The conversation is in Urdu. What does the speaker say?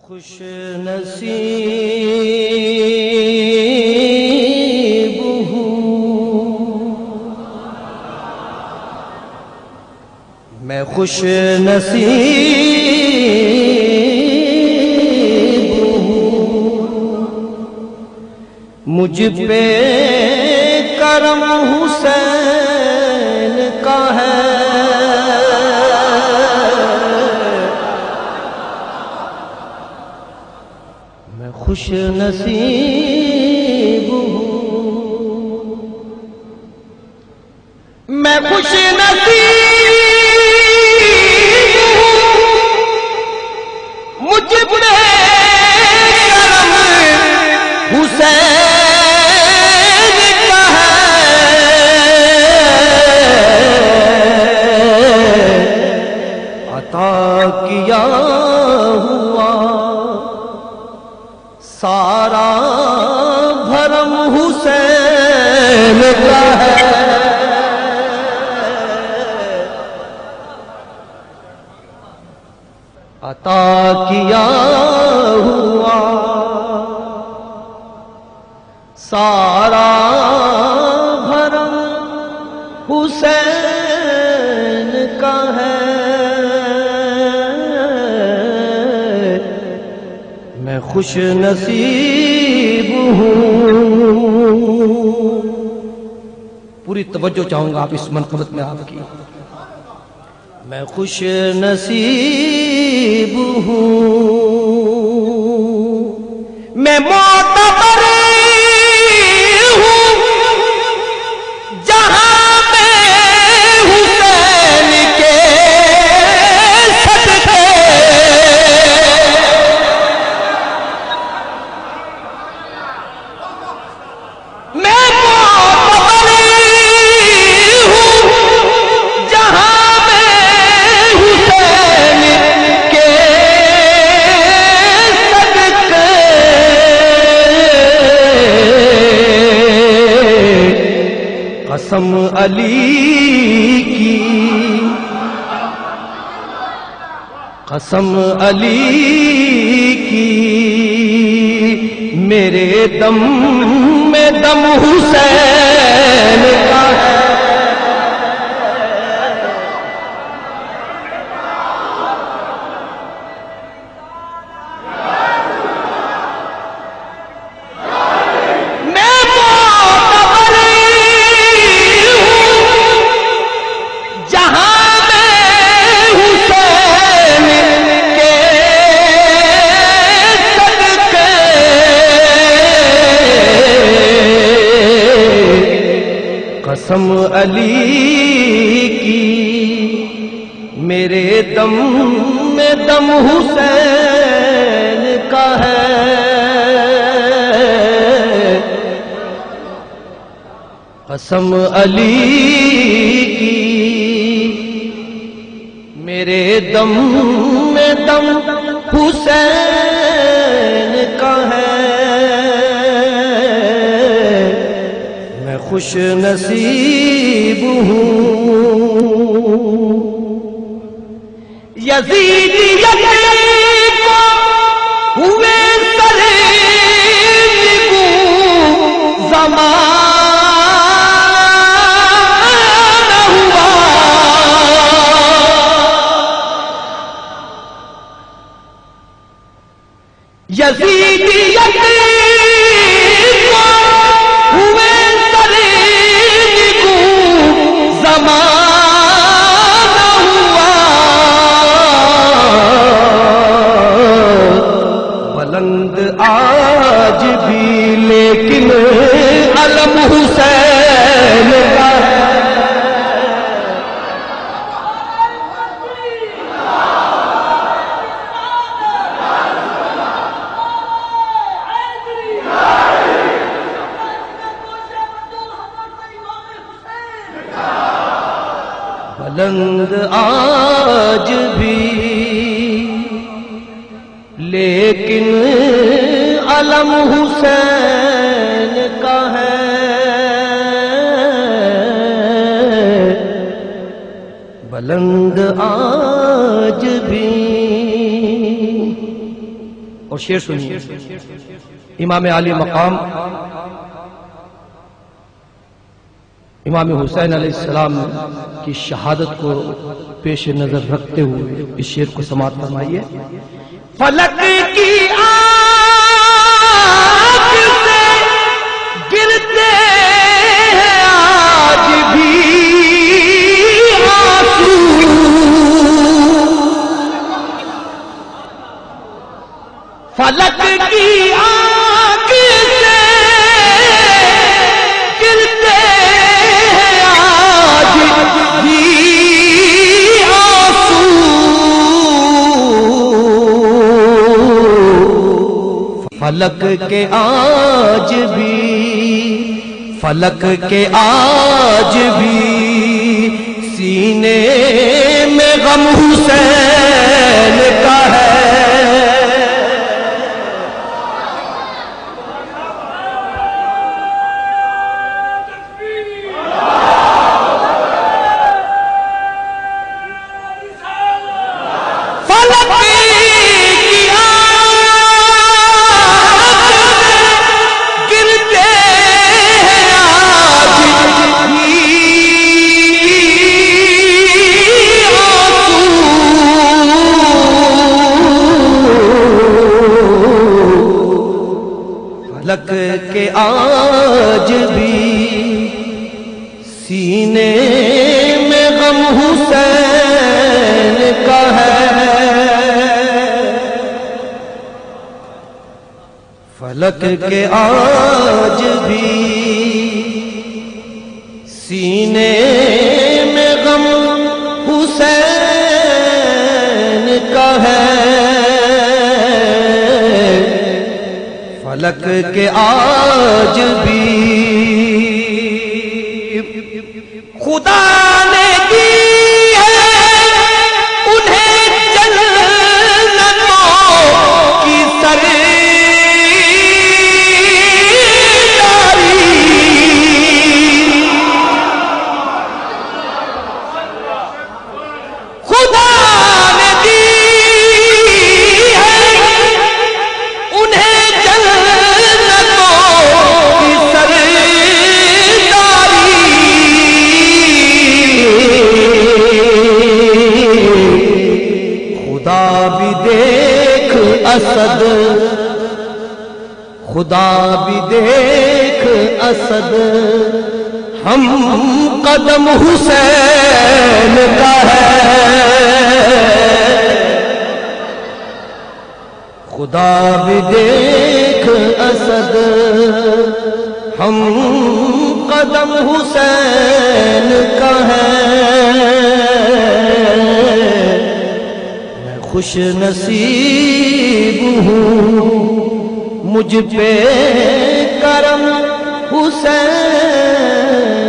خوش نصیب ہوں میں، خوش نصیب ہوں مجھ پہ کرم حسین کا ہے، خوش نصیب ہوں میں، خوش نصیب ہوں مجھ پہ کرم حسین کا ہے، عطا کیا ہوا سارا بھرم حسین کا ہے، عطا کیا ہوا سارا بھرم حسین کا ہے، میں خوش نصیب ہوں۔ پوری توجہ چاہوں گا آپ اس منقبت میں آپ کی۔ میں خوش نصیب ہوں میں، معتبر ہوں جہاں میں حسین کے صدقے، میں معتبر ہوں جہاں میں حسین کے صدقے، قسم علی کی، قسم علی کی، میرے دم میں دم حسین کا ہے، میں معتبر ہوں جہاں میں حسین کے صدقے، قسم علی کی، میرے دم میں دم حسین کا ہے، قسم علی کی، میرے دم میں دم حسین کا ہے، میں خوش نصیب ہوں۔ یزید یزید کو ہوئے سلیب کو زمانہ ہوا، یزید یزید کو ہوئے سلیب کو زمانہ ہوا، بلند آج بھی لیکن علم حسین کا ہے، بلند آج بھی لیکن علم حسین کا ہے، بلند آج بھی اور شعر سنیے. امام عالی مقام امام حسین علیہ السلام کی شہادت کو پیش نظر رکھتے ہوئے اس شعر کو سماعت فرمائیے. فلک کی آنکھ سے گرتے ہیں آج بھی آنسو، فلک کی آنکھ سے گرتے ہیں آج بھی آنسو، فلک کے آج بھی، فلک کے آج بھی سینے میں غم حسین کا ہے. فلک کے آج بھی سینے میں غم حسین کا ہے. فلک کے آج بھی سینے میں غم حسین کا ہے. فلک کے آج بھی خدا نے دی ہے انہیں جنتوں کی سرداری، خدا نے دی ہے انہیں اسد، خدا بھی دیکھ اسد ہم قدم حسین کا ہے. خدا بھی دیکھ اسد ہم قدم حسین کا ہے. خوش نصیب ہوں مجھ پہ کرم حسین